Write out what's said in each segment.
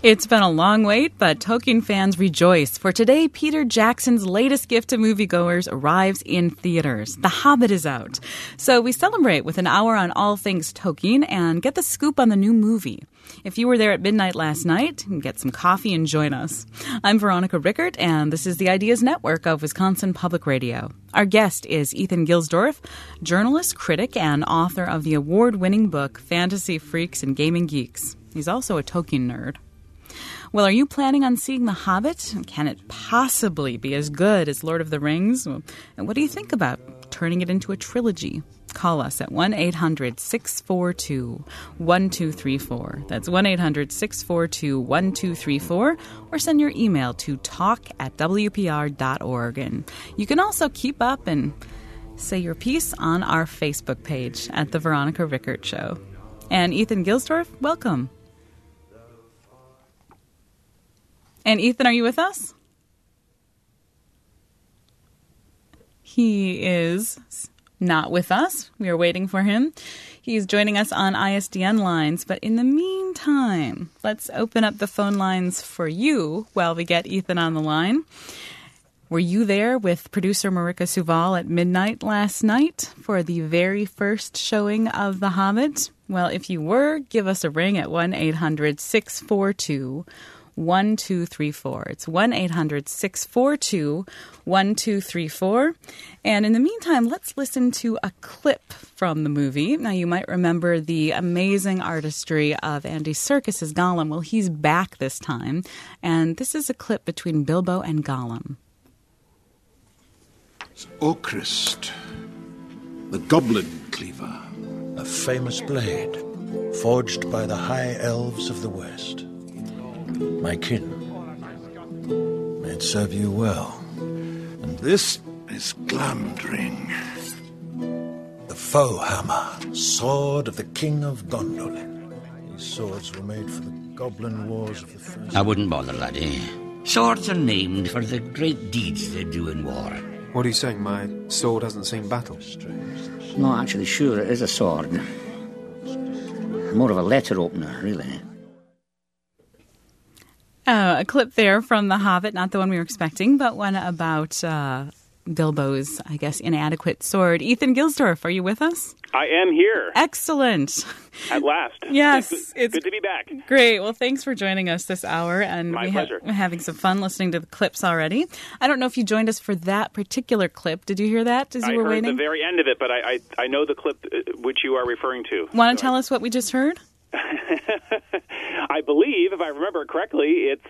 It's been a long wait, but Tolkien fans rejoice, for today Peter Jackson's latest gift to moviegoers arrives in theaters. The Hobbit is out. So we celebrate with an hour on all things Tolkien and get the scoop on the new movie. If you were there at midnight last night, get some coffee and join us. I'm Veronica Rickert, and this is the Ideas Network of Wisconsin Public Radio. Our guest is Ethan Gilsdorf, journalist, critic, and author of the award-winning book Fantasy Freaks and Gaming Geeks. He's also a Tolkien nerd. Well, are you planning on seeing The Hobbit? Can it possibly be as good as Lord of the Rings? And what do you think about turning it into a trilogy? Call us at 1-800-642-1234. That's 1-800-642-1234. Or send your email to talk@wpr.org. And you can also keep up and say your piece on our Facebook page at The Veronica Rickert Show. And Ethan Gilsdorf, welcome. And Ethan, are you with us? He is not with us. We are waiting for him. He's joining us on ISDN lines. But in the meantime, let's open up the phone lines for you while we get Ethan on the line. Were you there with producer Marika Suval at midnight last night for the very first showing of The Hobbit? Well, if you were, give us a ring at 1-800-642-1234. It's 1-800-642-1234. And in the meantime, let's listen to a clip from the movie. Now, you might remember the amazing artistry of Andy Serkis's Gollum. Well, he's back this time. And this is a clip between Bilbo and Gollum. It's Ocrist, the goblin cleaver. A famous blade, forged by the high elves of the West. My kin. May it serve you well. And this is Glamdring, The foe hammer, sword of the King of Gondolin. These swords were made for the goblin wars of the first... I wouldn't bother, laddie. Swords are named for the great deeds they do in war. What are you saying? My sword hasn't seen battle? Not actually sure it is a sword. More of a letter opener, really. A clip there from The Hobbit, not the one we were expecting, but one about Bilbo's, I guess, inadequate sword. Ethan Gilsdorf, are you with us? I am here. Excellent. At last. Yes. It's good to be back. Great. Well, thanks for joining us this hour. And My pleasure. We're having some fun listening to the clips already. I don't know if you joined us for that particular clip. Did you hear that as you were waiting? I heard the very end of it, but I know the clip which you are referring to. Want to tell us what we just heard? I believe, if I remember it correctly, it's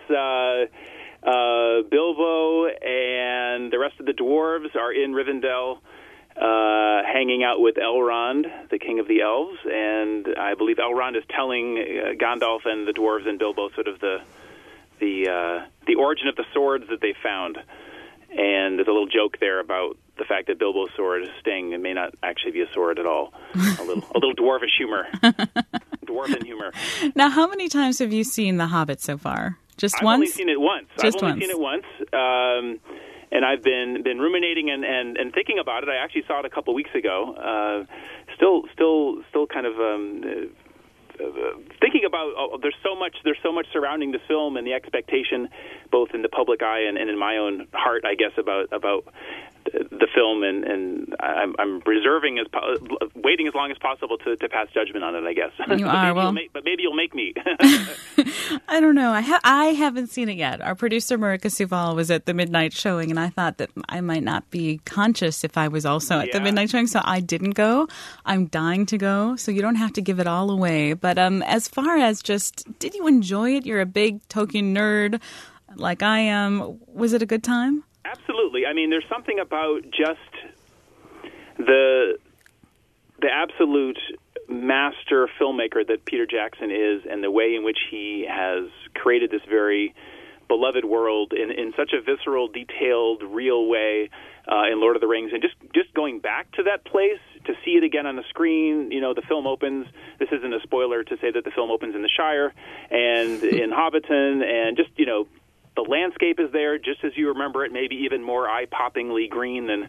Bilbo and the rest of the dwarves are in Rivendell hanging out with Elrond, the king of the elves, and I believe Elrond is telling Gandalf and the dwarves and Bilbo sort of the origin of the swords that they found. And there's a little joke there about the fact that Bilbo's sword is sting and may not actually be a sword at all. A little dwarvish humor. Dwarven humor. Now, how many times have you seen The Hobbit so far? Just I've once? Only seen it once. I've only seen it once. And I've been ruminating and thinking about it. I actually saw it a couple weeks ago. Still kind of thinking about there's so much surrounding this film and the expectation, both in the public eye and in my own heart, I guess, about the film, and I'm reserving waiting as long as possible to pass judgment on it, I guess. You are, but maybe you'll make me. I don't know. I haven't seen it yet. Our producer Marika Suval was at the midnight showing, and I thought that I might not be conscious if I was also at the midnight showing, so I didn't go. I'm dying to go, so you don't have to give it all away. But as far as just, did you enjoy it? You're a big Tolkien nerd like I am. Was it a good time? Absolutely. I mean, there's something about just the absolute master filmmaker that Peter Jackson is, and the way in which he has created this very beloved world in such a visceral, detailed, real way in Lord of the Rings. And just going back to that place, to see it again on the screen, the film opens. This isn't a spoiler to say that the film opens in the Shire and in Hobbiton, and just, the landscape is there just as you remember it, maybe even more eye-poppingly green than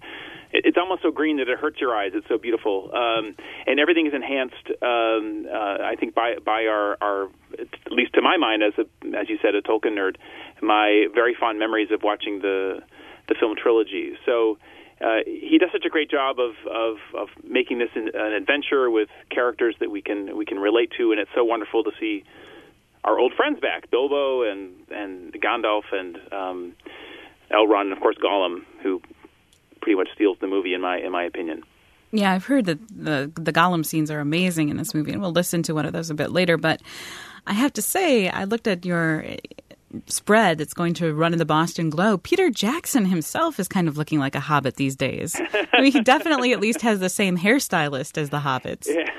it's almost so green that it hurts your eyes. It's so beautiful, and everything is enhanced. I think by our at least to my mind, as you said, a Tolkien nerd, my very fond memories of watching the film trilogy. So he does such a great job of making this an adventure with characters that we can relate to, and it's so wonderful to see our old friends back, Bilbo and Gandalf and Elrond, and of course Gollum, who pretty much steals the movie in my opinion. Yeah, I've heard that the Gollum scenes are amazing in this movie, and we'll listen to one of those a bit later. But I have to say, I looked at your spread that's going to run in the Boston Globe. Peter Jackson himself is kind of looking like a hobbit these days. I mean, he definitely at least has the same hairstylist as the hobbits. Yeah.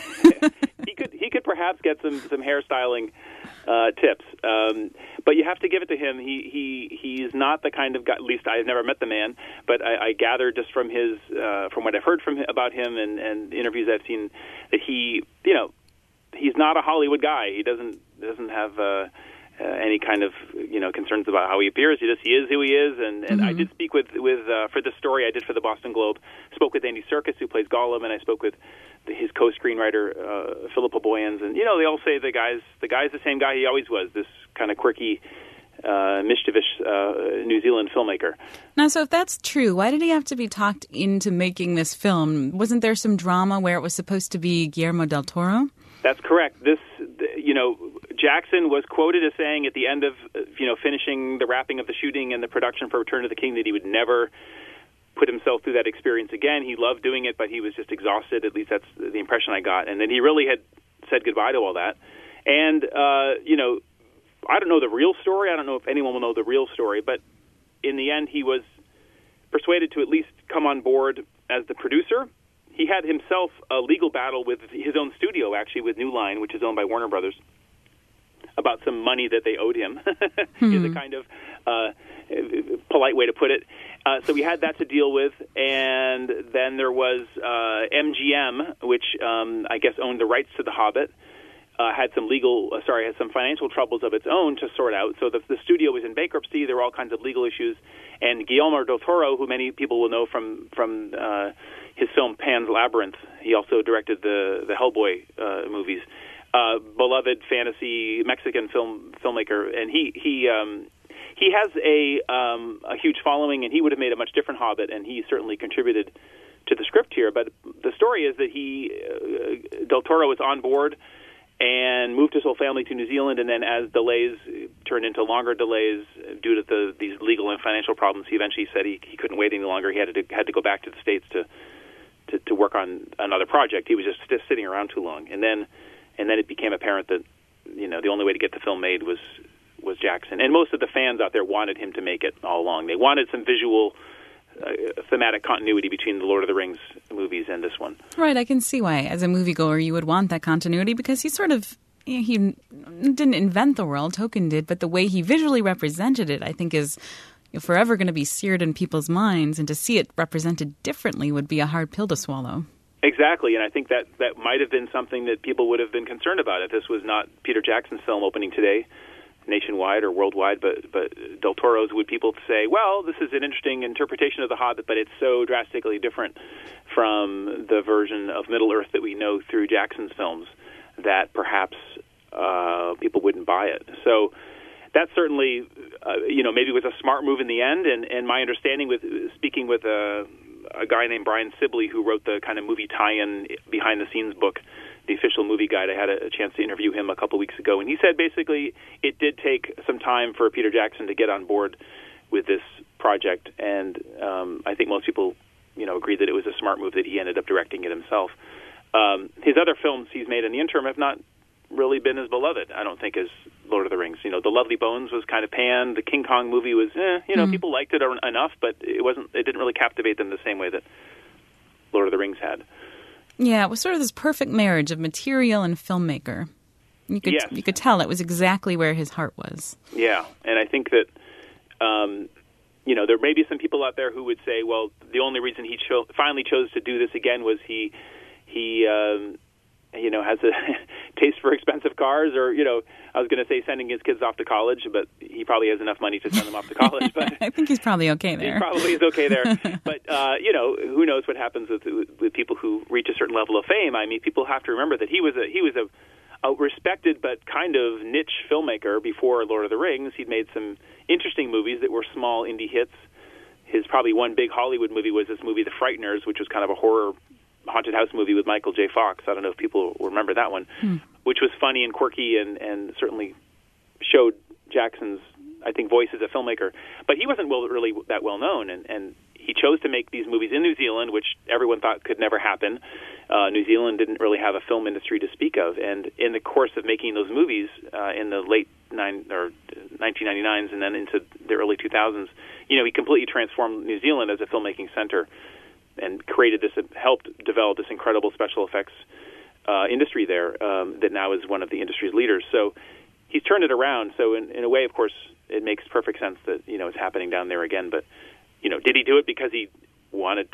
he could perhaps get some hairstyling tips, but you have to give it to him. He's not the kind of guy. At least I've never met the man, but I gather just from his from what I've heard about him and interviews I've seen that he's not a Hollywood guy. He doesn't have any kind of concerns about how he appears. He is who he is, and I did speak with for the story I did for the Boston Globe. Spoke with Andy Serkis, who plays Gollum, and I spoke with his co-screenwriter Philippa Boyens, and they all say the guy's the same guy he always was. This kind of quirky, mischievous New Zealand filmmaker. Now, so if that's true, why did he have to be talked into making this film? Wasn't there some drama where it was supposed to be Guillermo del Toro? That's correct. Jackson was quoted as saying at the end of finishing the wrapping of the shooting and the production for Return of the King that he would never put himself through that experience again. He loved doing it, but he was just exhausted. At least that's the impression I got. And then he really had said goodbye to all that. And I don't know the real story. I don't know if anyone will know the real story. But in the end, he was persuaded to at least come on board as the producer. He had himself a legal battle with his own studio, actually, with New Line, which is owned by Warner Brothers, about some money that they owed him, is a kind of polite way to put it. So we had that to deal with, and then there was MGM, which I guess owned the rights to The Hobbit, had some financial troubles of its own to sort out. So the studio was in bankruptcy. There were all kinds of legal issues, and Guillermo del Toro, who many people will know from his film Pan's Labyrinth, he also directed the Hellboy movies. Beloved fantasy Mexican filmmaker, and he has a huge following, and he would have made a much different Hobbit, and he certainly contributed to the script here. But the story is that Del Toro was on board and moved his whole family to New Zealand, and then as delays turned into longer delays due to these legal and financial problems, he eventually said he couldn't wait any longer. He had to go back to the States to work on another project. He was just sitting around too long, and then it became apparent that the only way to get the film made was Jackson. And most of the fans out there wanted him to make it all along. They wanted some visual thematic continuity between the Lord of the Rings movies and this one. Right, I can see why, as a moviegoer, you would want that continuity, because he sort of, he didn't invent the world, Tolkien did, but the way he visually represented it, I think, is forever going to be seared in people's minds, and to see it represented differently would be a hard pill to swallow. Exactly, and I think that might have been something that people would have been concerned about if this was not Peter Jackson's film opening today, nationwide or worldwide, but Del Toro's. Would people say, well, this is an interesting interpretation of The Hobbit, but it's so drastically different from the version of Middle-earth that we know through Jackson's films that perhaps people wouldn't buy it. So that certainly, maybe was a smart move in the end, and my understanding with speaking with a guy named Brian Sibley, who wrote the kind of movie tie-in behind-the-scenes book, The Official Movie Guide. I had a chance to interview him a couple weeks ago, and he said basically it did take some time for Peter Jackson to get on board with this project, and I think most people, agreed that it was a smart move that he ended up directing it himself. His other films he's made in the interim have not really been as beloved, I don't think, as Lord of the Rings. The Lovely Bones was kind of panned. The King Kong movie was, people liked it enough, but it didn't really captivate them the same way that Lord of the Rings had. Yeah, it was sort of this perfect marriage of material and filmmaker. You could tell it was exactly where his heart was. Yeah, and I think that, there may be some people out there who would say, well, the only reason he finally chose to do this again was he has a taste for expensive cars, or, I was going to say sending his kids off to college, but he probably has enough money to send them off to college. But I think he's probably okay there. He probably is okay there. But, who knows what happens with people who reach a certain level of fame. I mean, people have to remember that he was a respected but kind of niche filmmaker before Lord of the Rings. He'd made some interesting movies that were small indie hits. His probably one big Hollywood movie was this movie, The Frighteners, which was kind of a horror haunted house movie with Michael J. Fox. I don't know if people remember that one, which was funny and quirky and certainly showed Jackson's, I think, voice as a filmmaker. But he wasn't really that well known, and he chose to make these movies in New Zealand, which everyone thought could never happen. New Zealand didn't really have a film industry to speak of, and in the course of making those movies in the late 1999s and then into the early 2000s, he completely transformed New Zealand as a filmmaking center and helped develop this incredible special effects industry there that now is one of the industry's leaders. So he's turned it around. So in a way, of course, it makes perfect sense that it's happening down there again. But did he do it because he wanted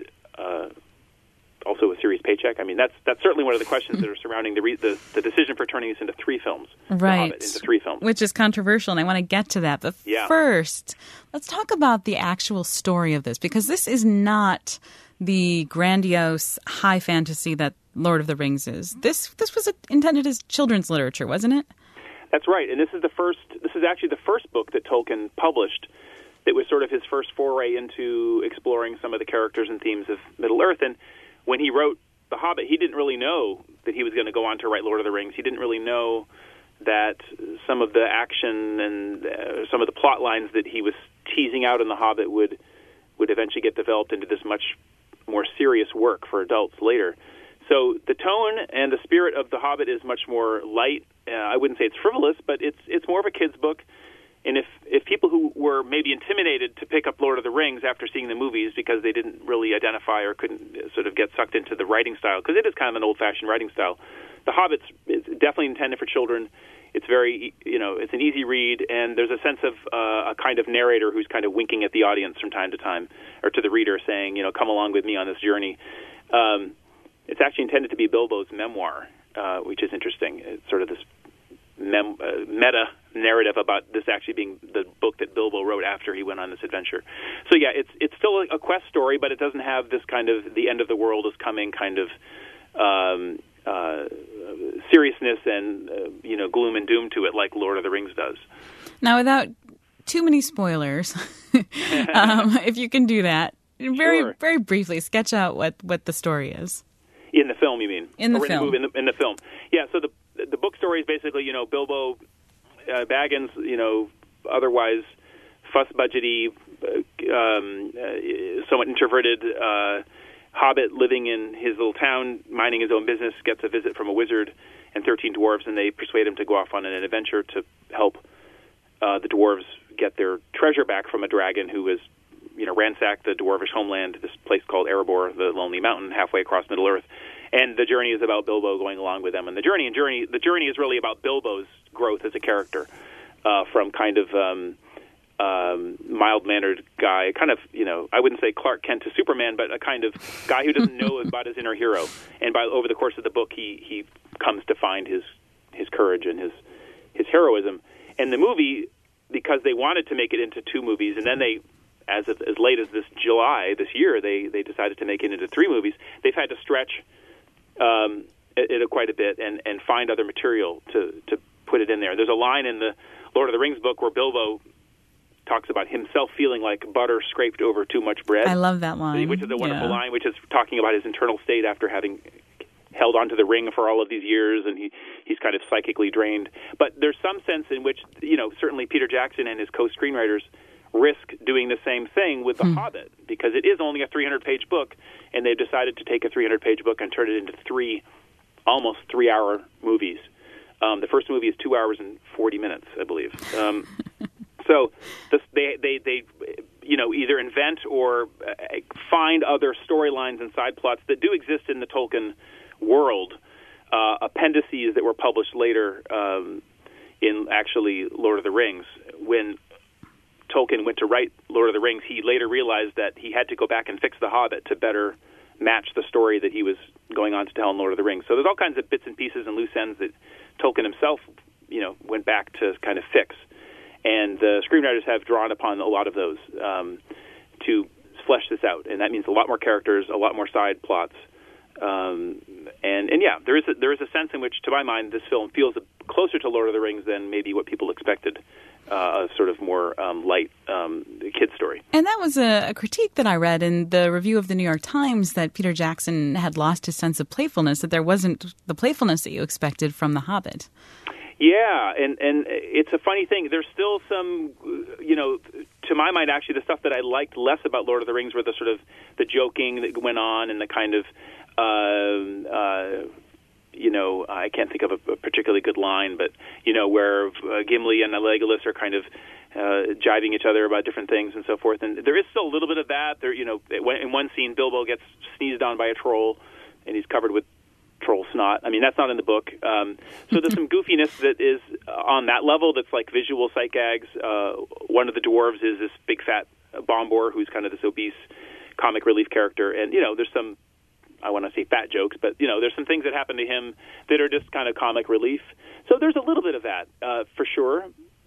also a serious paycheck? I mean, that's certainly one of the questions that are surrounding the decision for turning this into 3 films. Right. The Hobbit into 3 films. Which is controversial, and I want to get to that. But first, let's talk about the actual story of this, because this is not the grandiose high fantasy that Lord of the Rings is. This was intended as children's literature, wasn't it? That's right, and this is actually the first book that Tolkien published. It was sort of his first foray into exploring some of the characters and themes of Middle-earth. And when he wrote The Hobbit, he didn't really know that he was going to go on to write Lord of the Rings. He didn't really know that some of the action and some of the plot lines that he was teasing out in The Hobbit would eventually get developed into this much more serious work for adults later. So the tone and the spirit of The Hobbit is much more light. I wouldn't say it's frivolous, but it's more of a kid's book. And if people who were maybe intimidated to pick up Lord of the Rings after seeing the movies because they didn't really identify or couldn't sort of get sucked into the writing style, because it is kind of an old-fashioned writing style, The Hobbit's is definitely intended for children. It's very, it's an easy read, and there's a sense of a kind of narrator who's kind of winking at the audience from time to time, or to the reader saying, come along with me on this journey. It's actually intended to be Bilbo's memoir, which is interesting. It's sort of this meta narrative about this actually being the book that Bilbo wrote after he went on this adventure. So yeah, it's still a quest story, but it doesn't have this kind of the end of the world is coming kind of seriousness and gloom and doom to it like Lord of the Rings does. Now, without too many spoilers, if you can do that, very briefly sketch out what the story is. In the film, you mean? In the film. In the film. Yeah, so the book story is basically, Bilbo Baggins, otherwise fuss-budgety, somewhat introverted hobbit living in his little town, minding his own business, gets a visit from a wizard and 13 dwarves, and they persuade him to go off on an adventure to help the dwarves get their treasure back from a dragon who has ransacked the dwarvish homeland, this place called Erebor, the Lonely Mountain, halfway across Middle-earth. And the journey is about Bilbo going along with them. And the journey is really about Bilbo's growth as a character, from kind of mild-mannered guy, kind of, I wouldn't say Clark Kent to Superman, but a kind of guy who doesn't know about his inner hero. And over the course of the book, he comes to find his courage and his heroism. And the movie, because they wanted to make it into 2 movies, and then they, as late as this year, they decided to make it into 3 movies, they've had to stretch it quite a bit and find other material to put it in there. There's a line in the Lord of the Rings book where Bilbo talks about himself feeling like butter scraped over too much bread. I love that line. Which is a wonderful line, which is talking about his internal state after having held onto the ring for all of these years, and he's kind of psychically drained. But there's some sense in which, certainly Peter Jackson and his co-screenwriters risk doing the same thing with The Hobbit, because it is only a 300-page book, and they've decided to take a 300-page book and turn it into 3 almost 3-hour movies. The first movie is 2 hours and 40 minutes, I believe. So they either invent or find other storylines and side plots that do exist in the Tolkien world, appendices that were published later in actually Lord of the Rings. When Tolkien went to write Lord of the Rings, he later realized that he had to go back and fix The Hobbit to better match the story that he was going on to tell in Lord of the Rings. So there's all kinds of bits and pieces and loose ends that Tolkien himself, went back to kind of fix. And the screenwriters have drawn upon a lot of those to flesh this out. And that means a lot more characters, a lot more side plots. There is a sense in which, to my mind, this film feels closer to Lord of the Rings than maybe what people expected. A sort of more light kid story. And that was a critique that I read in the review of the New York Times, that Peter Jackson had lost his sense of playfulness, that there wasn't the playfulness that you expected from The Hobbit. Yeah, and it's a funny thing. There's still some, to my mind, actually, the stuff that I liked less about Lord of the Rings were the sort of the joking that went on and the kind of, I can't think of a particularly good line, but, where Gimli and Legolas are kind of jibing each other about different things and so forth. And there is still a little bit of that. There, in one scene, Bilbo gets sneezed on by a troll, and he's covered with troll snot. I mean, that's not in the book. So there's some goofiness that is on that level that's like visual sight gags. One of the dwarves is this big fat Bombur who's kind of this obese comic relief character. And, there's some, I want to say fat jokes, but, there's some things that happen to him that are just kind of comic relief. So there's a little bit of that, for sure,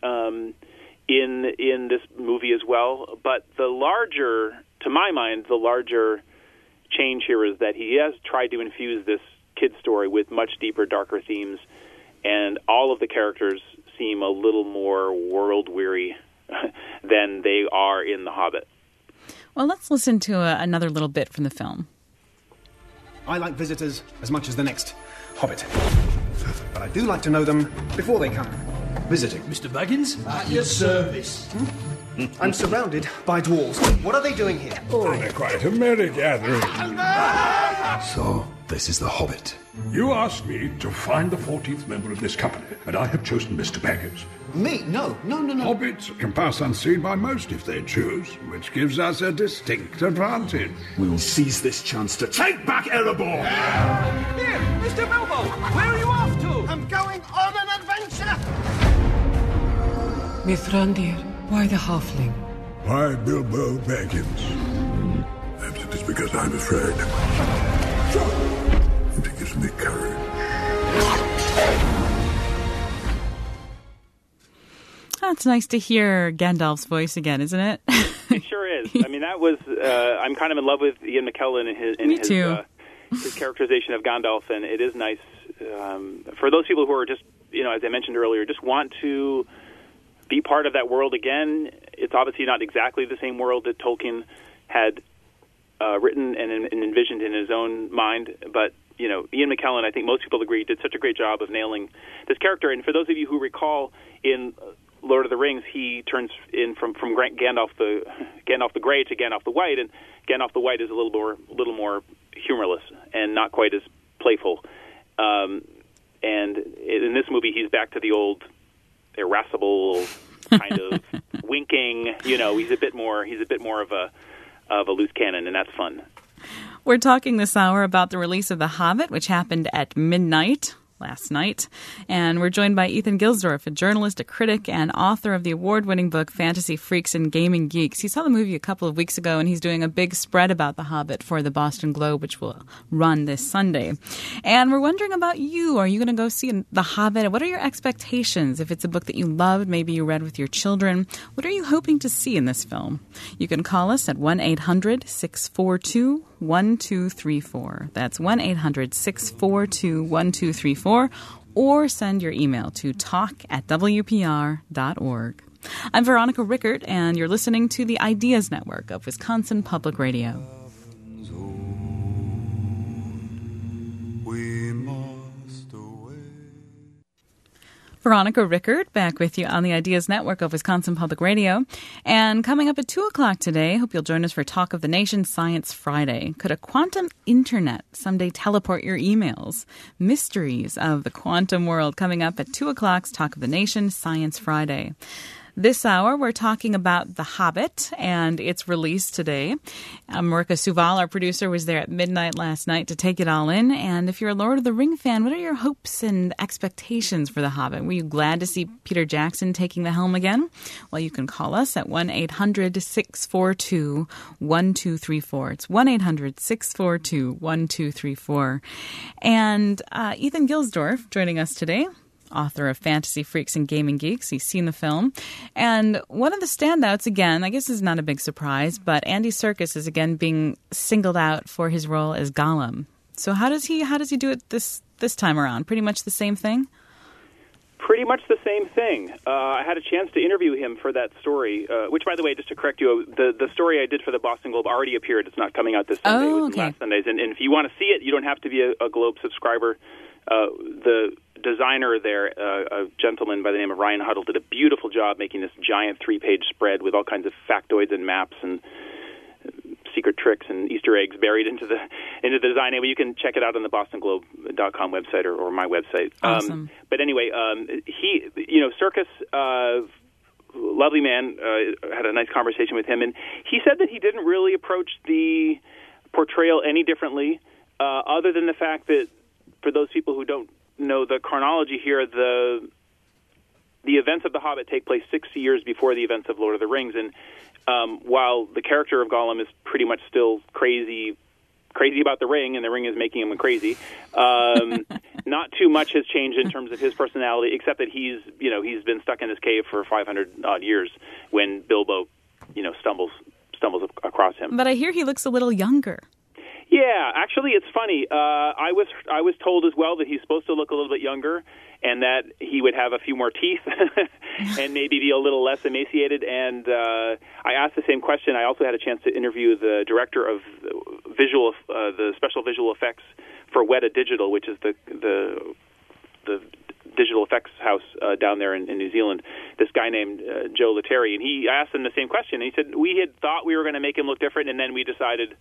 in this movie as well. But to my mind, the larger change here is that he has tried to infuse this kid story with much deeper, darker themes, and all of the characters seem a little more world-weary than they are in The Hobbit. Well, let's listen to another little bit from the film. I like visitors as much as the next Hobbit, but I do like to know them before they come. Visiting. Mr. Baggins? At your service. I'm surrounded by dwarves. What are they doing here? Oh, they're quite a merry gathering. So, this is the Hobbit. You asked me to find the 14th member of this company, and I have chosen Mr. Baggins. Me? No. Hobbits can pass unseen by most if they choose, which gives us a distinct advantage. We will seize this chance to take back Erebor! Here, Mr. Bilbo, where are you off to? I'm going on an adventure! Mithrandir, why the halfling? Why Bilbo Baggins? Perhaps it is because I'm afraid. And it gives me courage. Oh, it's nice to hear Gandalf's voice again, isn't it? It sure is. I mean, that was, I'm kind of in love with Ian McKellen and his characterization of Gandalf, and it is nice for those people who are just, as I mentioned earlier, just want to be part of that world again. It's obviously not exactly the same world that Tolkien had written and envisioned in his own mind, but Ian McKellen, I think most people agree, did such a great job of nailing this character. And for those of you who recall, in Lord of the Rings, he turns in from Gandalf the Grey to Gandalf the White, and Gandalf the White is a little more humorless and not quite as playful. And in this movie, he's back to the old irascible kind of winking. He's a bit more of a loose cannon, and that's fun. We're talking this hour about the release of The Hobbit, which happened at midnight last night. And we're joined by Ethan Gilsdorf, a journalist, a critic, and author of the award-winning book Fantasy Freaks and Gaming Geeks. He saw the movie a couple of weeks ago, and he's doing a big spread about The Hobbit for the Boston Globe, which will run this Sunday. And we're wondering about you. Are you going to go see The Hobbit? What are your expectations? If it's a book that you loved, maybe you read with your children, what are you hoping to see in this film? You can call us at 1-800-642-1234. That's 1-800-642-1234. Or send your email to talk@wpr.org. I'm Veronica Rickert, and you're listening to the Ideas Network of Wisconsin Public Radio. Veronica Rickert back with you on the Ideas Network of Wisconsin Public Radio. And coming up at 2 o'clock today, hope you'll join us for Talk of the Nation Science Friday. Could a quantum internet someday teleport your emails? Mysteries of the quantum world coming up at 2 o'clock's Talk of the Nation Science Friday. This hour, we're talking about The Hobbit and its release today. Marika Suval, our producer, was there at midnight last night to take it all in. And if you're a Lord of the Ring fan, what are your hopes and expectations for The Hobbit? Were you glad to see Peter Jackson taking the helm again? Well, you can call us at 1-800-642-1234. It's 1-800-642-1234. And Ethan Gilsdorf joining us today, author of Fantasy Freaks and Gaming Geeks. He's seen the film. And one of the standouts, again, I guess is not a big surprise, but Andy Serkis is again being singled out for his role as Gollum. So how does he do it this time around? Pretty much the same thing? Pretty much the same thing. I had a chance to interview him for that story, which, by the way, just to correct you, the story I did for the Boston Globe already appeared. It's not coming out this Sunday. Oh, it was last Sundays. And if you want to see it, you don't have to be a Globe subscriber. The designer there, a gentleman by the name of Ryan Huddle, did a beautiful job making this giant 3-page spread with all kinds of factoids and maps and secret tricks and Easter eggs buried into the design. Anyway, you can check it out on the BostonGlobe.com website or my website. Awesome. But anyway, Serkis, lovely man, had a nice conversation with him, and he said that he didn't really approach the portrayal any differently, other than the fact that, for those people who don't know the chronology here, the events of The Hobbit take place 60 years before the events of Lord of the Rings, and while the character of Gollum is pretty much still crazy about the ring, and the ring is making him crazy, not too much has changed in terms of his personality, except that he's been stuck in this cave for 500-odd years when Bilbo, stumbles across him. But I hear he looks a little younger. Yeah, actually, it's funny. I was told as well that he's supposed to look a little bit younger, and that he would have a few more teeth, and maybe be a little less emaciated. And I asked the same question. I also had a chance to interview the director of the special visual effects for Weta Digital, which is the digital effects house down there in New Zealand. This guy named Joe Letteri, and I asked him the same question. And he said we had thought we were going to make him look different, and then we decided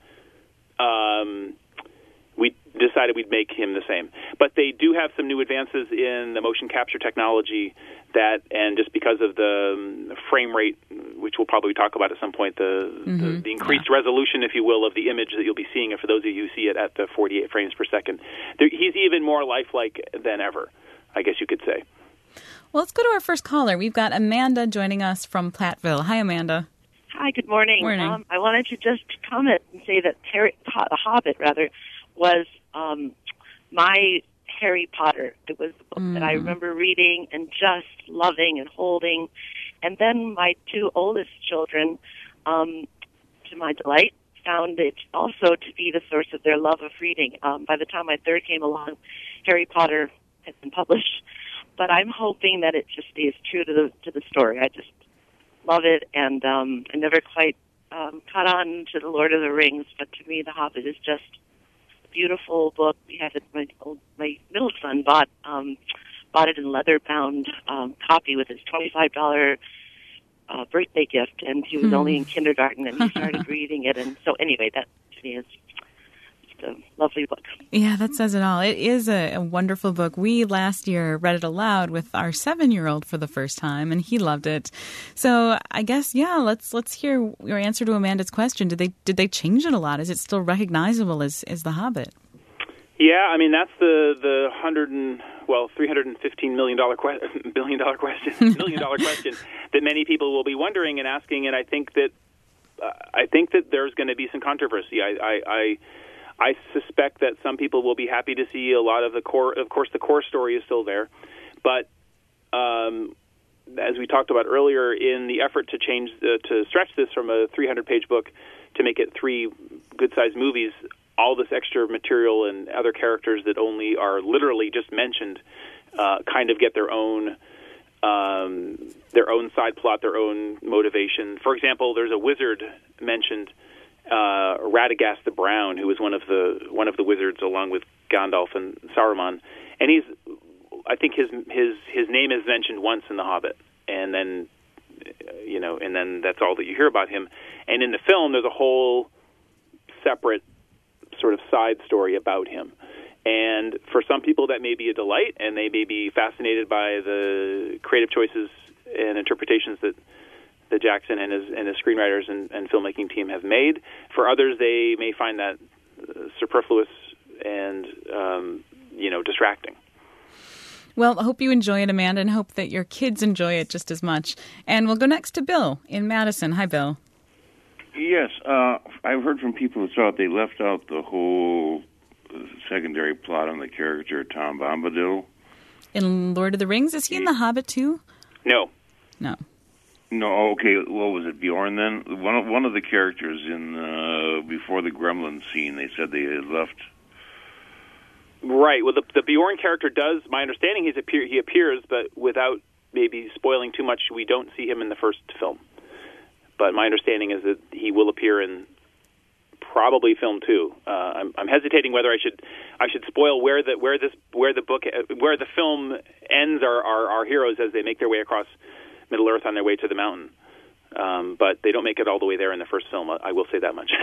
we'd make him the same. But they do have some new advances in the motion capture technology and just because of the frame rate, which we'll probably talk about at some point, the increased resolution, if you will, of the image that you'll be seeing, for those of you who see it at the 48 frames per second. He's even more lifelike than ever, I guess you could say. Well, let's go to our first caller. We've got Amanda joining us from Platteville. Hi, Amanda. Hi, good morning. Morning. I wanted to just comment and say that The Hobbit, was my Harry Potter. It was the book that I remember reading and just loving and holding. And then my two oldest children, to my delight, found it also to be the source of their love of reading. By the time my third came along, Harry Potter had been published. But I'm hoping that it just stays true to the story. I just love it, and I never quite caught on to The Lord of the Rings, but to me, The Hobbit is just a beautiful book. We had it, my middle son bought it in leather-bound copy with his $25 birthday gift, and he was only in kindergarten, and he started reading it, and so anyway, that to me is a lovely book. Yeah, that says it all. It is a wonderful book. We last year read it aloud with our 7-year-old for the first time, and he loved it. So I guess, let's hear your answer to Amanda's question. Did they change it a lot? Is it still recognizable as The Hobbit? Yeah, I mean that's the $315 million question that many people will be wondering and asking, and I think that there's going to be some controversy. I suspect that some people will be happy to see a lot of the core. Of course, the core story is still there, but as we talked about earlier, in the effort to stretch this from a 300-page book to make it 3 good-sized movies, all this extra material and other characters that only are literally just mentioned kind of get their own side plot, their own motivation. For example, there's a wizard mentioned. Radagast the Brown, who was one of the wizards along with Gandalf and Saruman, and I think his name is mentioned once in The Hobbit, and then that's all that you hear about him. And in the film, there's a whole separate sort of side story about him. And for some people, that may be a delight, and they may be fascinated by the creative choices and interpretations that Jackson and his screenwriters and filmmaking team have made. For others, they may find that superfluous and distracting. Well, I hope you enjoy it, Amanda, and hope that your kids enjoy it just as much. And we'll go next to Bill in Madison. Hi, Bill. Yes, I've heard from people who thought they left out the whole secondary plot on the character Tom Bombadil. In Lord of the Rings? Is he in The Hobbit, too? No. No. No, okay, what was it, Bjorn then? One of the characters in before the Gremlin scene, they said they had left. Right. Well, the Bjorn character does. My understanding he appears, but without maybe spoiling too much, we don't see him in the first film. But my understanding is that he will appear in probably film 2. I'm hesitating whether I should spoil where the film ends our heroes as they make their way across Middle Earth on their way to the mountain. But they don't make it all the way there in the first film. I will say that much.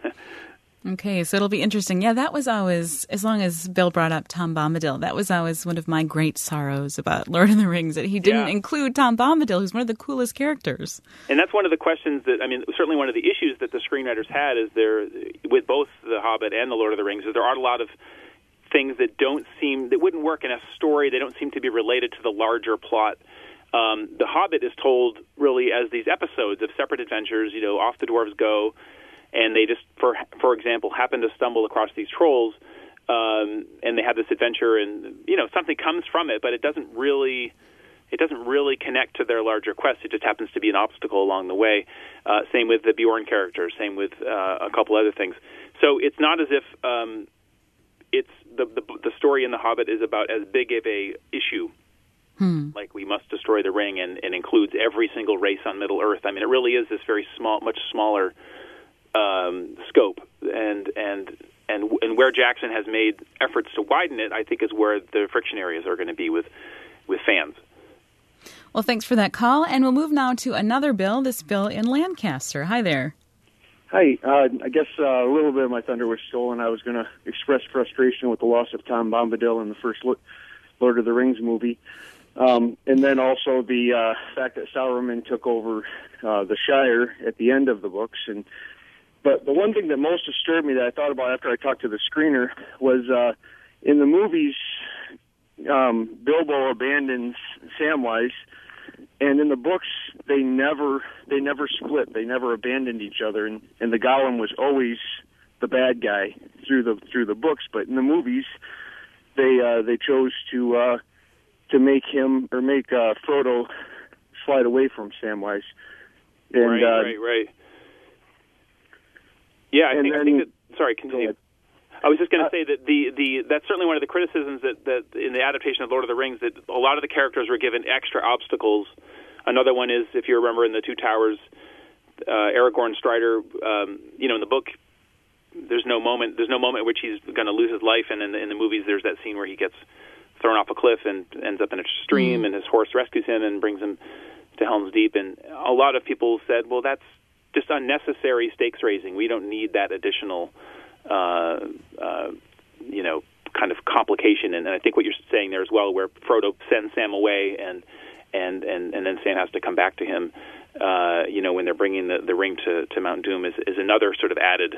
Okay, so it'll be interesting. Yeah, that was always, as long as Bill brought up Tom Bombadil, that was always one of my great sorrows about Lord of the Rings, that he didn't include Tom Bombadil, who's one of the coolest characters. And that's one of the questions certainly one of the issues that the screenwriters had is with both The Hobbit and The Lord of the Rings, is there are a lot of things that wouldn't work in a story. They don't seem to be related to the larger plot. The Hobbit is told really as these episodes of separate adventures, off the dwarves go, and they just, for example, happen to stumble across these trolls, and they have this adventure, and something comes from it, but it doesn't really connect to their larger quest. It just happens to be an obstacle along the way. Same with the Bjorn character. Same with a couple other things. So it's not as if it's the story in The Hobbit is about as big of a issue. Like we must destroy the ring, and includes every single race on Middle Earth. I mean, it really is this very small, much smaller scope, and where Jackson has made efforts to widen it, I think, is where the friction areas are going to be with fans. Well, thanks for that call, and we'll move now to another Bill. This Bill in Lancaster. Hi there. Hi. I guess a little bit of my thunder was stolen. I was going to express frustration with the loss of Tom Bombadil in the first Lord of the Rings movie. And then also the fact that Sauron took over the Shire at the end of the books. But the one thing that most disturbed me that I thought about after I talked to the screener was in the movies, Bilbo abandons Samwise, and in the books they never split. They never abandoned each other, and the Gollum was always the bad guy through the books. But in the movies, they chose to make Frodo slide away from Samwise. And, right. Yeah, I think that. Sorry, continue. I was just going to say that that's certainly one of the criticisms that in the adaptation of Lord of the Rings, that a lot of the characters were given extra obstacles. Another one is, if you remember in the Two Towers, Aragorn Strider. In the book, there's no moment in which he's going to lose his life, and in the movies, there's that scene where he gets thrown off a cliff and ends up in a stream, and his horse rescues him and brings him to Helm's Deep. And a lot of people said, well, that's just unnecessary stakes raising. We don't need that additional, kind of complication. And I think what you're saying there as well, where Frodo sends Sam away, and then Sam has to come back to him, when they're bringing the ring to Mount Doom, is another sort of added,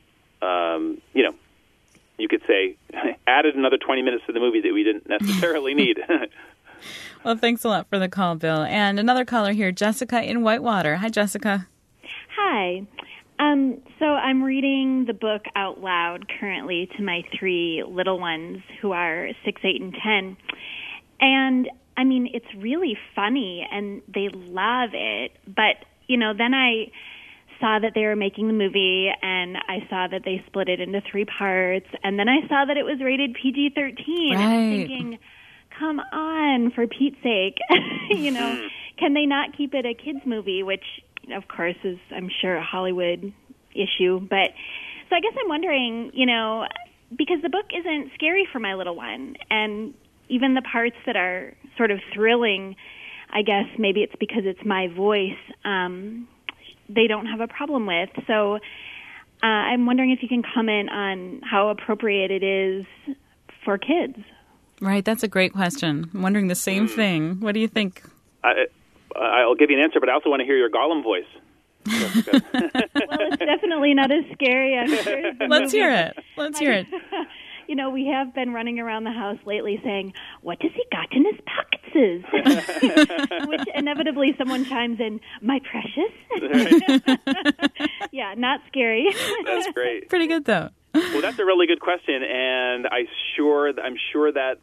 you could say, added another 20 minutes to the movie that we didn't necessarily need. Well, thanks a lot for the call, Bill. And another caller here, Jessica in Whitewater. Hi, Jessica. Hi. So I'm reading the book out loud currently to my 3 little ones who are 6, 8, and 10. And, I mean, it's really funny, and they love it. But, then I saw that they were making the movie, and I saw that they split it into 3 parts, and then I saw that it was rated PG-13. Right. And I'm thinking, come on, for Pete's sake. Can they not keep it a kids' movie, which, of course, is, I'm sure, a Hollywood issue. But so I guess I'm wondering, because the book isn't scary for my little one, and even the parts that are sort of thrilling, I guess maybe it's because it's my voice, they don't have a problem with. So I'm wondering if you can comment on how appropriate it is for kids. Right, that's a great question. I'm wondering the same thing. What do you think? I'll give you an answer, but I also want to hear your Gollum voice. Well, it's definitely not as scary. I'm sure as the Let's movie. hear it. Let's hear it. You know, we have been running around the house lately saying, "What does he got in his pockets?" Which inevitably someone chimes in, "My precious." Yeah, not scary. That's great. Pretty good, though. Well, that's a really good question, and I'm sure that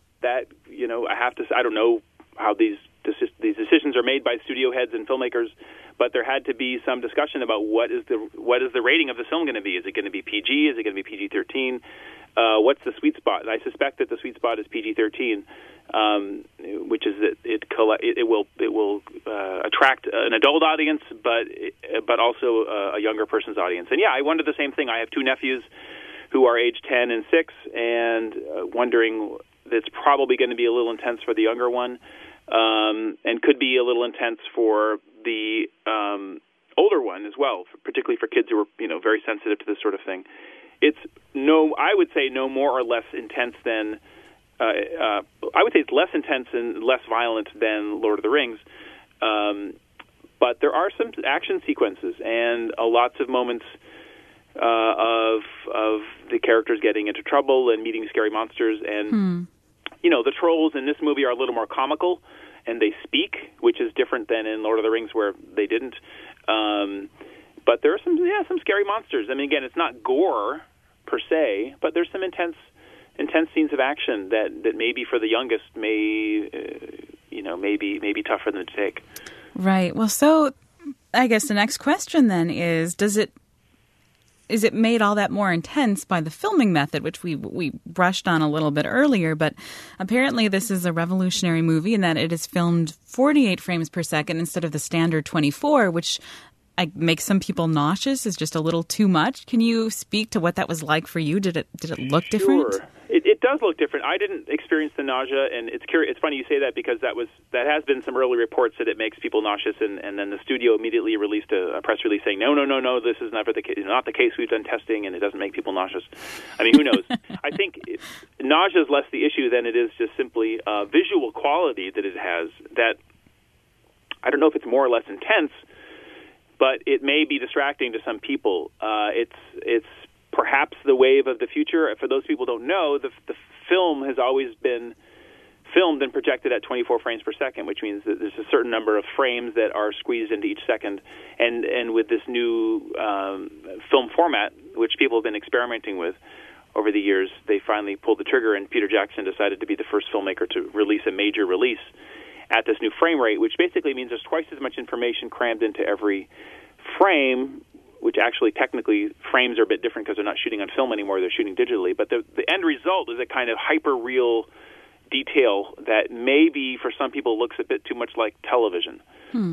I don't know how these decisions are made by studio heads and filmmakers, but there had to be some discussion about what is the rating of the film going to be? Is it going to be PG? Is it going to be PG-13? What's the sweet spot? And I suspect that the sweet spot is PG-13, which is that it will attract an adult audience, but also a younger person's audience. And yeah, I wondered the same thing. I have two nephews who are age 10 and 6, and wondering that it's probably going to be a little intense for the younger one, and could be a little intense for the older one as well, particularly for kids who are very sensitive to this sort of thing. I would say no more or less intense than I would say it's less intense and less violent than Lord of the Rings, but there are some action sequences and lots of moments of the characters getting into trouble and meeting scary monsters, and the trolls in this movie are a little more comical, and they speak, which is different than in Lord of the Rings where they didn't. But there are some scary monsters. I mean, again, it's not gore per se, but there's some intense scenes of action that maybe for the youngest may be tough for them to take. Right. Well, so I guess the next question then is it made all that more intense by the filming method, which we brushed on a little bit earlier, but apparently this is a revolutionary movie in that it is filmed 48 frames per second instead of the standard 24, which makes some people nauseous, is just a little too much. Can you speak to what that was like for you? Did it look different? Sure. It does look different. I didn't experience the nausea, and it's funny you say that because that has been some early reports that it makes people nauseous, and then the studio immediately released a press release saying, no, this is not the case. We've done testing, and it doesn't make people nauseous. I mean, who knows? I think nausea is less the issue than it is just simply visual quality that it has. That I don't know if it's more or less intense, but it may be distracting to some people. It's perhaps the wave of the future. For those people who don't know, the film has always been filmed and projected at 24 frames per second, which means that there's a certain number of frames that are squeezed into each second. And with this new film format, which people have been experimenting with over the years, they finally pulled the trigger, and Peter Jackson decided to be the first filmmaker to release a major release at this new frame rate, which basically means there's twice as much information crammed into every frame, which actually technically frames are a bit different because they're not shooting on film anymore, they're shooting digitally. But the end result is a kind of hyper-real detail that maybe for some people looks a bit too much like television.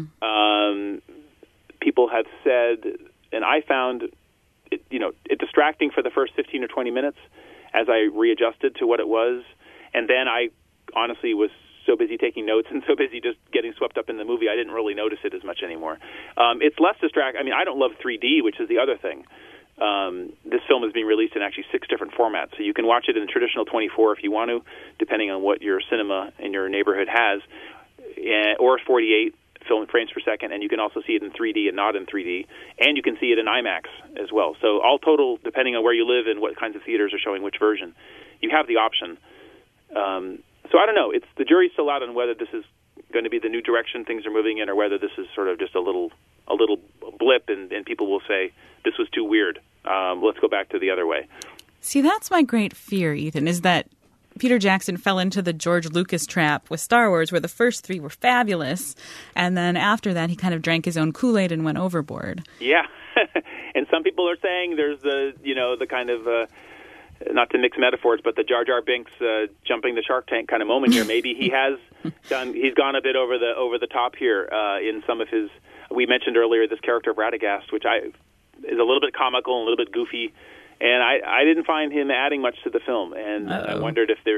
People have said, and I found it distracting for the first 15 or 20 minutes as I readjusted to what it was, and then I honestly was so busy taking notes and so busy just getting swept up in the movie, I didn't really notice it as much anymore. It's less distracting. I mean, I don't love 3D, which is the other thing. This film is being released in actually 6 different formats, so you can watch it in the traditional 24 if you want to, depending on what your cinema in your neighborhood has, or 48 frames per second, and you can also see it in 3D and not in 3D, and you can see it in IMAX as well. So all total, depending on where you live and what kinds of theaters are showing which version, you have the option. So I don't know. The jury's still out on whether this is going to be the new direction things are moving in, or whether this is sort of just a little blip, and people will say this was too weird. Let's go back to the other way. See, that's my great fear, Ethan, is that Peter Jackson fell into the George Lucas trap with Star Wars, where the first 3 were fabulous, and then after that he kind of drank his own Kool-Aid and went overboard. Yeah, and some people are saying there's the kind of not to mix metaphors, but the Jar Jar Binks jumping the Shark Tank kind of moment here. Maybe he's gone a bit over the top here in some of his. We mentioned earlier this character of Radagast, which is a little bit comical and a little bit goofy, and I didn't find him adding much to the film, and I wondered if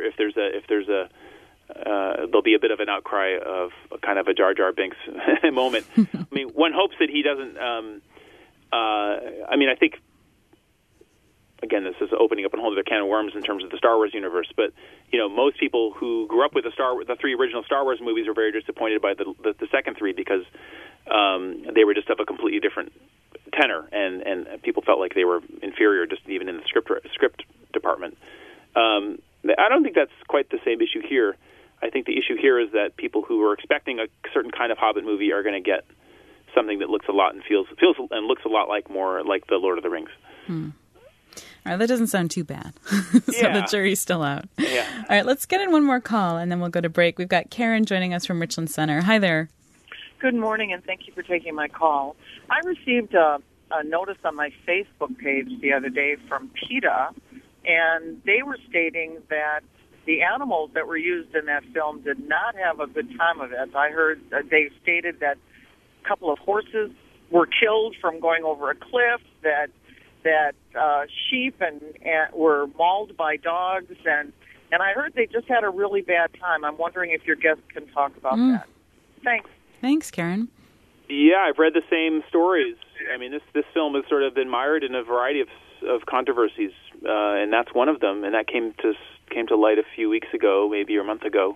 there'll be a bit of an outcry of kind of a Jar Jar Binks moment. I mean, one hopes that he doesn't. I think. again, this is opening up a whole other can of worms in terms of the Star Wars universe. But most people who grew up with the three original Star Wars movies were very disappointed by the second three because they were just of a completely different tenor, and people felt like they were inferior, just even in the script department. I don't think that's quite the same issue here. I think the issue here is that people who are expecting a certain kind of Hobbit movie are going to get something that looks a lot and feels and looks a lot more like the Lord of the Rings. All right, that doesn't sound too bad. So the jury's still out. Yeah. All right, let's get in one more call, and then we'll go to break. We've got Karen joining us from Richland Center. Hi there. Good morning, and thank you for taking my call. I received a notice on my Facebook page the other day from PETA, and they were stating that the animals that were used in that film did not have a good time of it. I heard they stated that a couple of horses were killed from going over a cliff, that sheep and were mauled by dogs, and I heard they just had a really bad time. I'm wondering if your guest can talk about that. Thanks. Thanks, Karen. Yeah, I've read the same stories. I mean, this film has sort of been mired in a variety of controversies, and that's one of them. And that came to light a few weeks ago, maybe a month ago.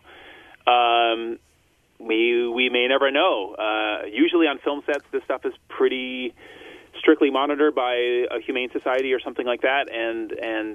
We may never know. Usually on film sets, this stuff is pretty strictly monitored by a humane society or something like that, and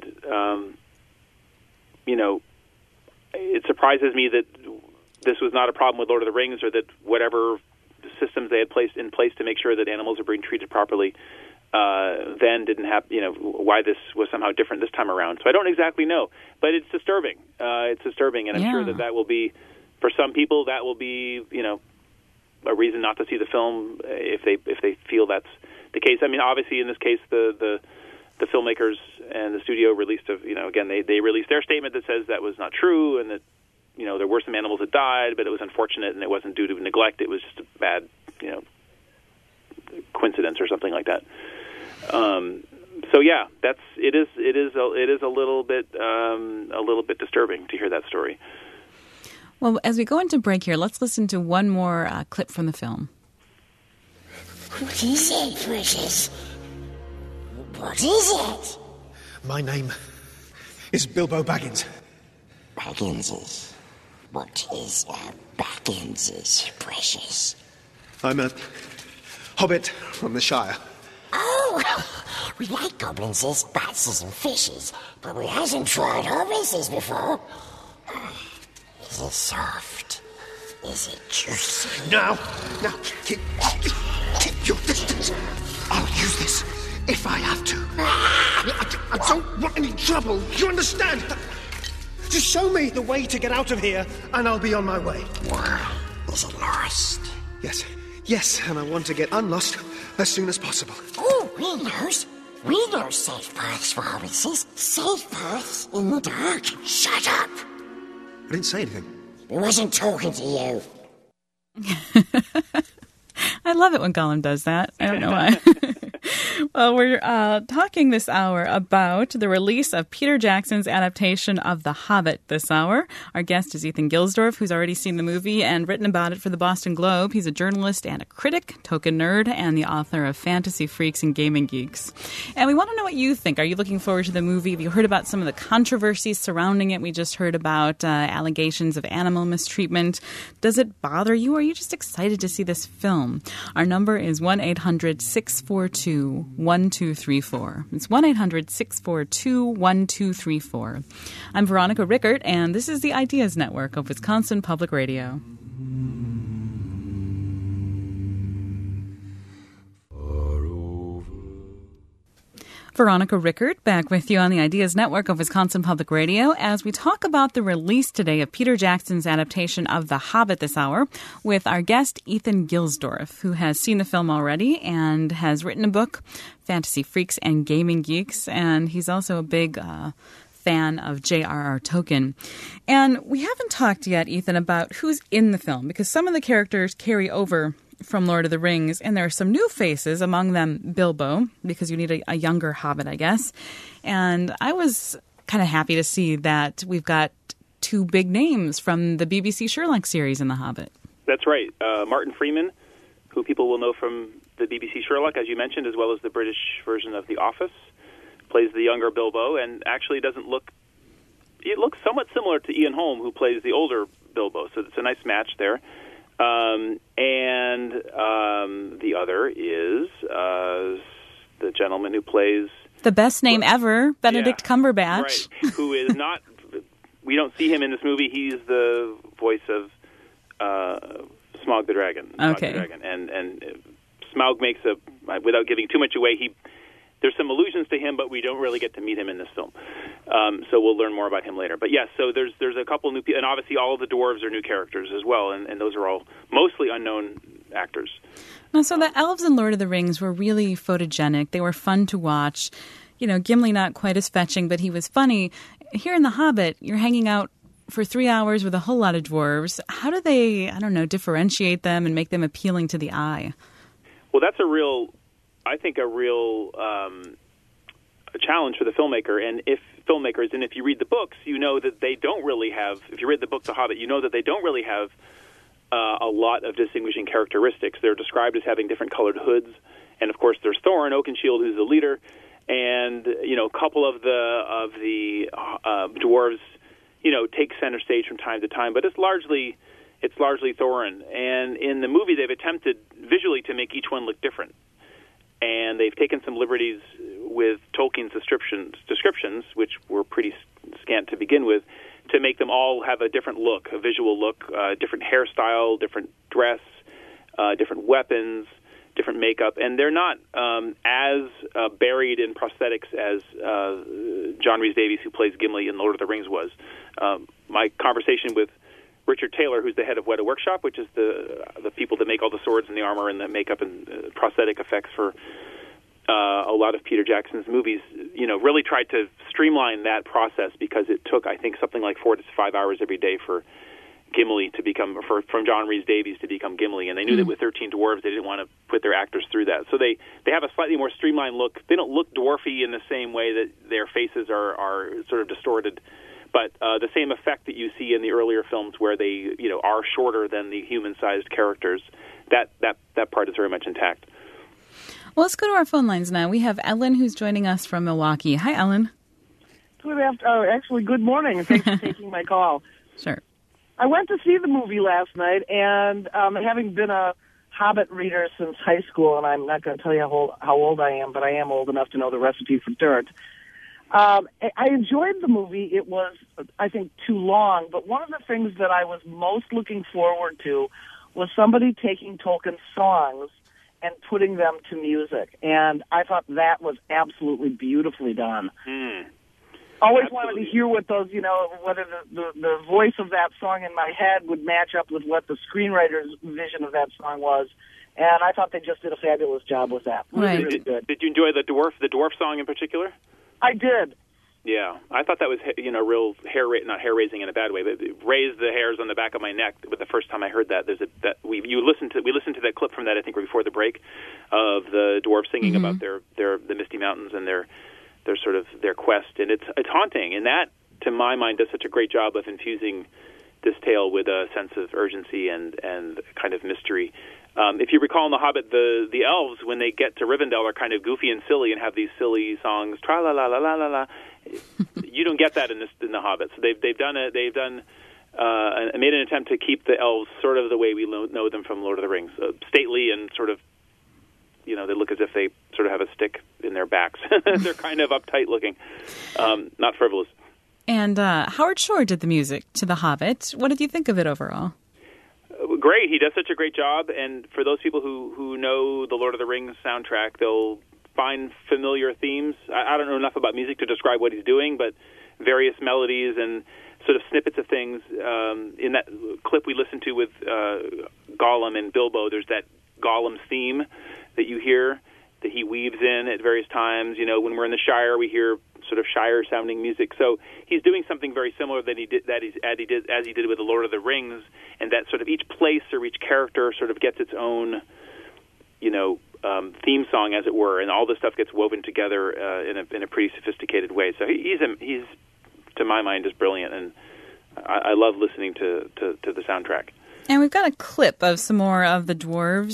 it surprises me that this was not a problem with Lord of the Rings, or that whatever systems they had placed in place to make sure that animals are being treated properly then didn't have, why this was somehow different this time around. So I don't exactly know, but it's disturbing. And I'm sure that will be, for some people, that will be, a reason not to see the film if they feel that's the case. I mean, obviously in this case, the filmmakers and the studio released again, they released their statement that says that was not true, and that there were some animals that died, but it was unfortunate and it wasn't due to neglect. It was just a bad, coincidence or something like that. So yeah, it is a little bit disturbing to hear that story. Well, as we go into break here, let's listen to one more clip from the film. What is it, Precious? What is it? My name is Bilbo Baggins. Bagginses? What is a Bagginses, Precious? I'm a hobbit from the Shire. Oh, we like goblinses, batses and fishes, but we hasn't tried hobbitses before. Is it soft? Is it juicy? Now, keep your distance. I'll use this if I have to. I don't want any trouble. You understand? Just show me the way to get out of here, and I'll be on my way. Why? Is it lost? Yes, and I want to get unlost as soon as possible. Oh, we know safe paths for hobbitses. Safe paths in the dark. Shut up. I didn't say anything. I wasn't talking to you. I love it when Gollum does that. I don't know why. Well, we're talking this hour about the release of Peter Jackson's adaptation of The Hobbit this hour. Our guest is Ethan Gilsdorf, who's already seen the movie and written about it for the Boston Globe. He's a journalist and a critic, token nerd, and the author of Fantasy Freaks and Gaming Geeks. And we want to know what you think. Are you looking forward to the movie? Have you heard about some of the controversies surrounding it? We just heard about allegations of animal mistreatment. Does it bother you, or are you just excited to see this film? Our number is 1-800-642-1234. It's 1-800-642-1234. I'm Veronica Rickert, and this is the Ideas Network of Wisconsin Public Radio. Veronica Rickert back with you on the Ideas Network of Wisconsin Public Radio as we talk about the release today of Peter Jackson's adaptation of The Hobbit this hour with our guest Ethan Gilsdorf, who has seen the film already and has written a book, Fantasy Freaks and Gaming Geeks, and he's also a big fan of J.R.R. Tolkien. And we haven't talked yet, Ethan, about who's in the film, because some of the characters carry over from Lord of the Rings, and there are some new faces, among them Bilbo, because you need a younger Hobbit, I guess. And I was kind of happy to see that we've got two big names from the BBC Sherlock series in The Hobbit. That's right. Martin Freeman, who people will know from the BBC Sherlock, as you mentioned, as well as the British version of The Office, plays the younger Bilbo, and actually doesn't look. It looks somewhat similar to Ian Holm, who plays the older Bilbo. So it's a nice match there. And the other is the gentleman who plays the best name ever, Benedict Cumberbatch, right? Who is not. We don't see him in this movie. He's the voice of Smaug the Dragon. Okay. The Dragon. And Smaug makes without giving too much away, there's some allusions to him, but we don't really get to meet him in this film. So we'll learn more about him later. But yes, so there's a couple new people, and obviously all of the dwarves are new characters as well, and those are all mostly unknown actors. Now, so the elves in Lord of the Rings were really photogenic. They were fun to watch. Gimli not quite as fetching, but he was funny. Here in The Hobbit, you're hanging out for 3 hours with a whole lot of dwarves. How do they, differentiate them and make them appealing to the eye? Well, that's a real challenge for the filmmaker, and if you read the books, you know that they don't really have. If you read the book The Hobbit, you know that they don't really have a lot of distinguishing characteristics. They're described as having different colored hoods, and of course there's Thorin Oakenshield, who's the leader, and a couple of the dwarves, take center stage from time to time, but it's largely Thorin. And in the movie, they've attempted visually to make each one look different. And they've taken some liberties with Tolkien's descriptions, which were pretty scant to begin with, to make them all have a different look, a visual look, different hairstyle, different dress, different weapons, different makeup. And they're not as buried in prosthetics as John Rhys-Davies, who plays Gimli in Lord of the Rings, was. My conversation with Richard Taylor, who's the head of Weta Workshop, which is the people that make all the swords and the armor and the makeup and prosthetic effects for a lot of Peter Jackson's movies, really tried to streamline that process, because it took, I think, something like 4 to 5 hours every day for Gimli to become, from John Rhys-Davies to become Gimli, and they knew that with 13 dwarves they didn't want to put their actors through that. So they have a slightly more streamlined look. They don't look dwarfy in the same way that their faces are sort of distorted. But the same effect that you see in the earlier films, where they, are shorter than the human-sized characters, that part is very much intact. Well, let's go to our phone lines now. We have Ellen, who's joining us from Milwaukee. Hi, Ellen. Good morning, and thanks for taking my call. Sure. I went to see the movie last night, and having been a Hobbit reader since high school, and I'm not going to tell you how old I am, but I am old enough to know the recipe for dirt. I enjoyed the movie. It was, I think, too long, but one of the things that I was most looking forward to was somebody taking Tolkien's songs and putting them to music, and I thought that was absolutely beautifully done. Always wanted to hear what those, whether the voice of that song in my head would match up with what the screenwriter's vision of that song was, and I thought they just did a fabulous job with that. Right. Really good. Did you enjoy the dwarf song in particular? I did. Yeah, I thought that was real not hair raising in a bad way, but it raised the hairs on the back of my neck. But the first time I heard that, we listened to that clip from that, I think, before the break, of the dwarves singing about the Misty Mountains and their sort of their quest, and it's haunting. And that, to my mind, does such a great job of infusing this tale with a sense of urgency and kind of mystery. If you recall in The Hobbit, the elves, when they get to Rivendell, are kind of goofy and silly and have these silly songs, tra la la la la la la. You don't get that in The Hobbit. So they've made an attempt to keep the elves sort of the way we know them from Lord of the Rings, stately and sort of, they look as if they sort of have a stick in their backs. They're kind of uptight looking, not frivolous. And Howard Shore did the music to The Hobbit. What did you think of it overall? Great. He does such a great job, and for those people who know the Lord of the Rings soundtrack, they'll find familiar themes. I don't know enough about music to describe what he's doing, but various melodies and sort of snippets of things. In that clip we listened to with Gollum and Bilbo, there's that Gollum theme that you hear that he weaves in at various times. When we're in the Shire, we hear sort of Shire-sounding music. So he's doing something very similar as he did with the Lord of the Rings, and that sort of each place or each character sort of gets its own, theme song, as it were, and all this stuff gets woven together in a pretty sophisticated way. So he's to my mind, is brilliant, and I love listening to the soundtrack. And we've got a clip of some more of the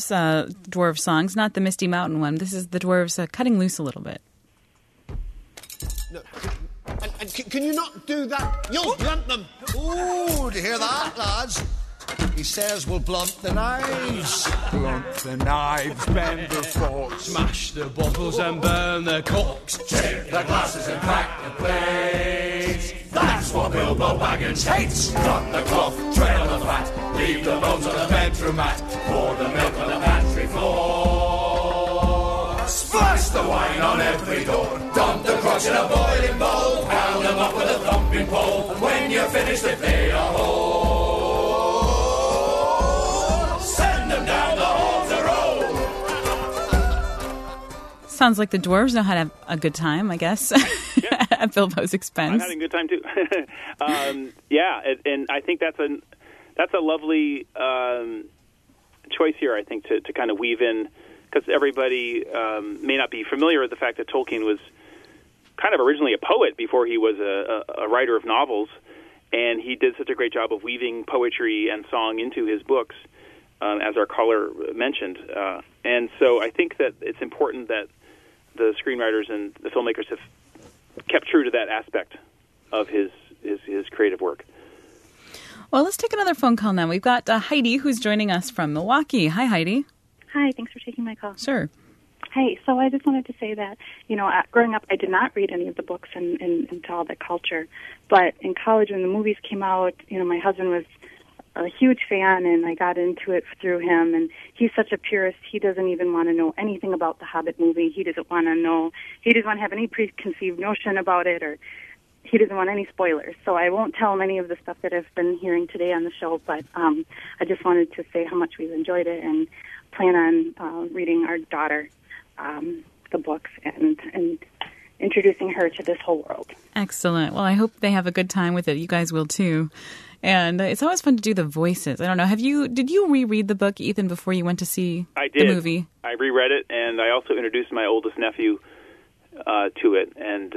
dwarf songs, not the Misty Mountain one. This is the dwarves cutting loose a little bit. No, can you not do that? You'll blunt them. Ooh, do you hear that, lads? He says we'll blunt the knives. Blunt the knives, bend the forks, smash the bottles and burn the corks, tip the glasses and crack the plates. That's what Bilbo Baggins hates. Cut the cloth, trail the fat, leave the bones on the bedroom mat, pour the milk on the pantry floor, splash the wine on every door, dump the crocks in a boiling bowl, pound them up with a thumping pole, and when you're finished they play a hole. Down the hall to roll. Sounds like the dwarves know how to have a good time, I guess, yeah. at Bilbo's expense. I'm having a good time too. And I think that's a lovely choice here. I think to kind of weave in, because everybody may not be familiar with the fact that Tolkien was kind of originally a poet before he was a writer of novels, and he did such a great job of weaving poetry and song into his books. As our caller mentioned. And so I think that it's important that the screenwriters and the filmmakers have kept true to that aspect of his creative work. Well, let's take another phone call now. We've got Heidi, who's joining us from Milwaukee. Hi, Heidi. Hi, thanks for taking my call. Sure. Hey, so I just wanted to say that, growing up, I did not read any of the books into all the culture. But in college, when the movies came out, my husband was a huge fan, and I got into it through him, and he's such a purist. He doesn't even want to know anything about the Hobbit movie. He doesn't want to have any preconceived notion about it, or he doesn't want any spoilers. So I won't tell him any of the stuff that I've been hearing today on the show, but I just wanted to say how much we've enjoyed it and plan on reading our daughter the books and introducing her to this whole world. Excellent. Well, I hope they have a good time with it. You guys will too. And it's always fun to do the voices. I don't know. Did you reread the book, Ethan, before you went to see the movie? I reread it, and I also introduced my oldest nephew to it. And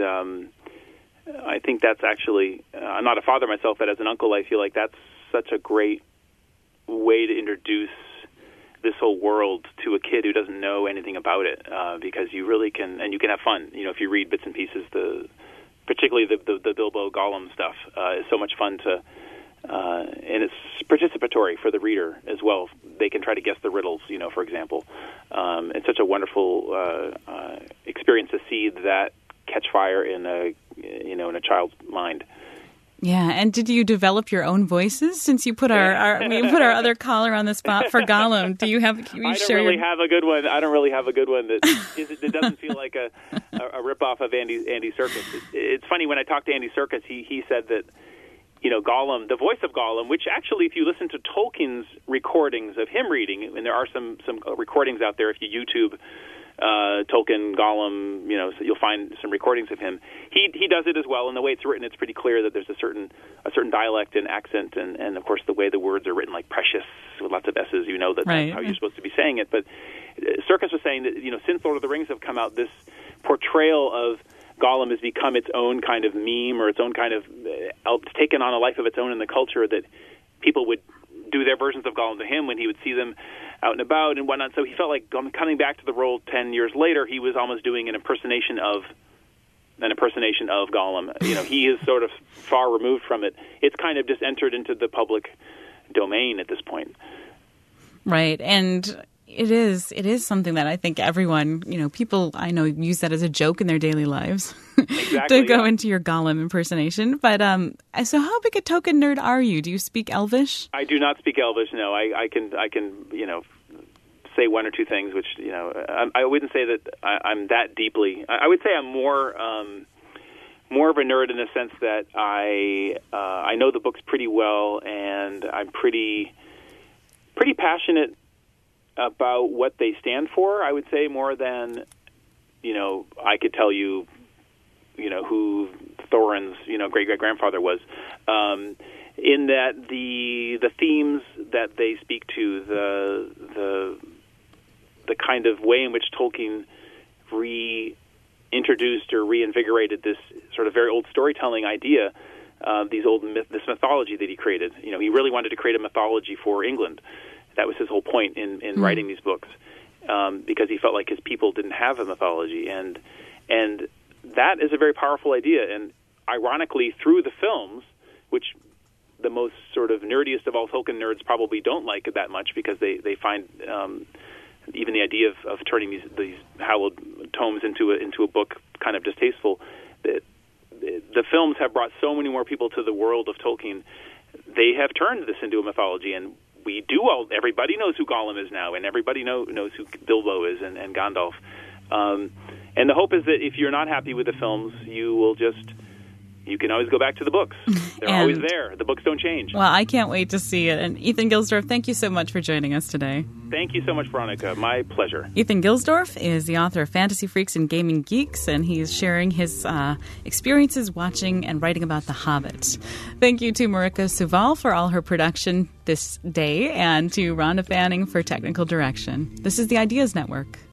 I think that's actually, I'm not a father myself, but as an uncle, I feel like that's such a great way to introduce this whole world to a kid who doesn't know anything about it, because you really can, and you can have fun. If you read bits and pieces, particularly the Bilbo Gollum stuff is so much fun to. And it's participatory for the reader as well. They can try to guess the riddles, for example. It's such a wonderful experience to see that catch fire in a child's mind. Yeah, and did you develop your own voices since you put our other caller on the spot for Gollum? Do you have? I don't really have a good one. I don't really have a good one that doesn't feel like a ripoff of Andy Serkis. It's funny, when I talked to Andy Serkis, he said that. Gollum, the voice of Gollum, which actually, if you listen to Tolkien's recordings of him reading, and there are some recordings out there, if you YouTube Tolkien, Gollum, so you'll find some recordings of him. He does it as well, and the way it's written, it's pretty clear that there's a certain dialect and accent, and of course the way the words are written, like precious with lots of S's, that's right. how you're supposed to be saying it. But Serkis was saying that since Lord of the Rings have come out, this portrayal of Gollum has become its own kind of meme, or its own kind of taken on a life of its own in the culture, that people would do their versions of Gollum to him when he would see them out and about and whatnot. So he felt like coming back to the role 10 years later, he was almost doing an impersonation of Gollum. He is sort of far removed from it. It's kind of just entered into the public domain at this point. Right, and it is something that I think everyone, people I know use that as a joke in their daily lives. Exactly, to go into your Gollum impersonation. But so how big a Tolkien nerd are you? Do you speak Elvish? I do not speak Elvish, no. I can say one or two things, which, I wouldn't say that I'm that deeply. I would say I'm more of a nerd in the sense that I know the books pretty well, and I'm pretty passionate about what they stand for. I would say more than, I could tell you, who Thorin's, great-great-grandfather was, in that the themes that they speak to, the kind of way in which Tolkien reintroduced or reinvigorated this sort of very old storytelling idea, this mythology that he created. He really wanted to create a mythology for England. That was his whole point in writing these books, because he felt like his people didn't have a mythology, and that is a very powerful idea. And ironically, through the films, which the most sort of nerdiest of all Tolkien nerds probably don't like it that much because they find even the idea of turning these hallowed tomes into a book kind of distasteful. The films have brought so many more people to the world of Tolkien. They have turned this into a mythology, and everybody knows who Gollum is now, and everybody knows who Bilbo is and Gandalf. And the hope is that if you're not happy with the films, you can always go back to the books. They're always there. The books don't change. Well, I can't wait to see it. And Ethan Gilsdorf, thank you so much for joining us today. Thank you so much, Veronica. My pleasure. Ethan Gilsdorf is the author of Fantasy Freaks and Gaming Geeks, and he's sharing his experiences watching and writing about The Hobbit. Thank you to Marika Suval for all her production this day, and to Rhonda Fanning for technical direction. This is the Ideas Network.